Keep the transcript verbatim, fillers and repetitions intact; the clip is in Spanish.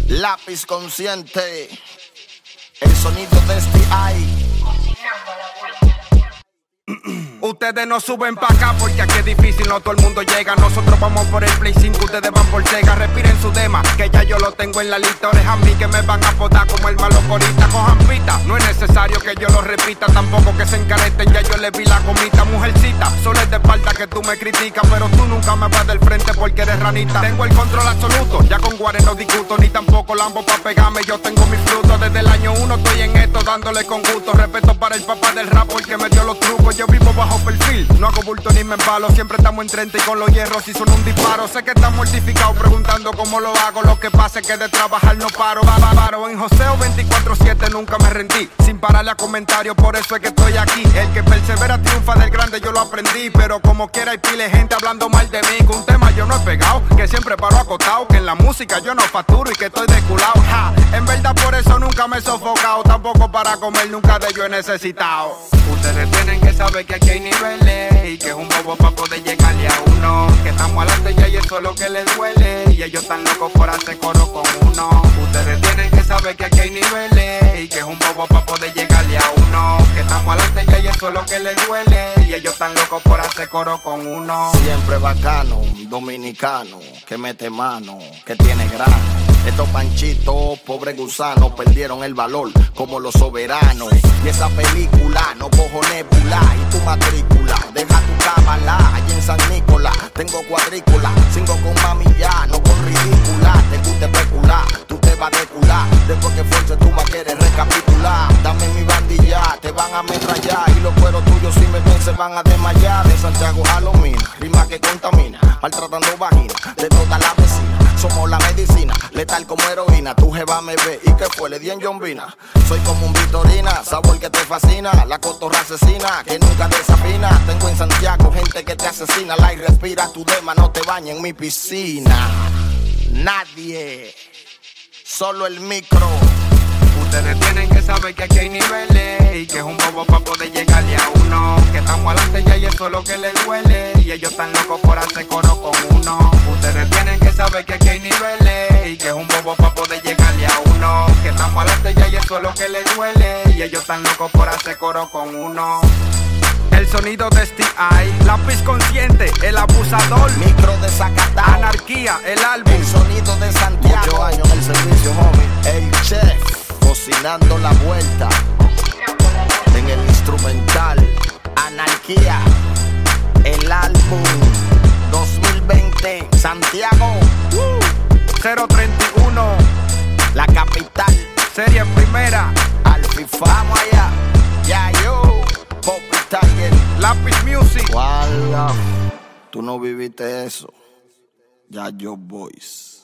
Lápiz consciente, el sonido de este ay. Ustedes no suben pa' acá porque aquí es difícil, no todo el mundo llega. Nosotros vamos por el Play cinco, ustedes van por Sega. Respiren su tema, que ya yo lo tengo en la lista. Oreja a mí que me van a podar como el malo corita. Cojan pita, no es necesario que yo lo repita. Tampoco que se encareten, ya yo le vi la comita. Mujercita, solo es de espalda que tú me criticas, pero tú nunca me vas del frente porque eres ranita. Tengo el control absoluto, ya con Guare no discuto. Ni tampoco lambo pa' pegarme, yo tengo mi fruto. Desde el año uno estoy en esto, dándole con gusto. Respeto para el papá del rap porque me dio los trucos. Yo vivo bajo perfil, no hago bulto ni me embalo. Siempre estamos en treinta y con los hierros y son un disparo. Sé que están mortificados preguntando cómo lo hago. Lo que pasa es que de trabajar no paro. Va, va, paro en joseo veinticuatro siete, nunca me rendí. Sin pararle a comentarios, por eso es que estoy aquí. El que persevera triunfa del grande, yo lo aprendí. Pero como quiera hay pile gente hablando mal de mí. Con un tema yo no he pegado, que siempre paro acotado. Que en la música yo no facturo y que estoy desculado. Ja, en verdad por eso nunca me he sofocado. Tampoco para comer nunca de ello he necesitado. Ustedes tienen que saber que aquí hay niveles y que es un bobo para poder llegarle a uno. Que estamos adelante ya y eso es lo que les duele. Y ellos están locos por hacer coro con uno. Ustedes tienen que saber que aquí hay niveles y que es un bobo para poder llegarle a uno. Que estamos adelante ya y eso es lo que les duele. Y ellos están locos por hacer coro con uno. Siempre bacano, dominicano, que mete mano, que tiene grano. Estos panchitos, pobres gusanos, perdieron el valor como los soberanos. Y esa película no cojo nebula y tu matrícula. Deja tu cábala, allí en San Nicolás tengo cuadrícula. Cinco con mami ya, no con ridícula. Te gusta especular, tú te vas de cular. Después que fuerce tú vas a querer recapitular. Dame mi bandilla, te van a metrallar. Y los cueros tuyos si me ven se van a desmayar. De Santiago a los minas, rima que contamina. Maltratando vagina de toda la vecina. Somos la medicina, letal como heroína. Tu jeva me ve y que fue, le di en Jombina. Soy como un Vitorina, sabor que te fascina. La cotorra asesina, que nunca desafina. Tengo en Santiago gente que te asesina. La y respira tu dema, no te bañes en mi piscina. Nadie, solo el micro. Ustedes tienen que saber que aquí hay niveles y que es un bobo para poder llegarle a uno. Que estamos adelante ya y eso es lo que les duele. Y ellos están locos por hacer coro con uno. Ustedes tienen que saber que aquí hay niveles y que es un bobo para poder llegarle a uno. Que estamos adelante ya y eso es lo que les duele. Y ellos están locos por hacer coro con uno. El sonido de este ay, lápiz consciente, el abusador, micro de Zacatau, anarquía, el álbum, el sonido de Santiago. Muchos años en el servicio, homie. El chef, cocinando la vuelta. En el instrumental, anarquía, el álbum dos mil veinte, Santiago. uh, cero treinta y uno, la capital, serie primera, al FIFA. Vamos allá, ya yo. Pop Tiger, Lápiz Music. Wala, tú no viviste eso. Ya yo boys.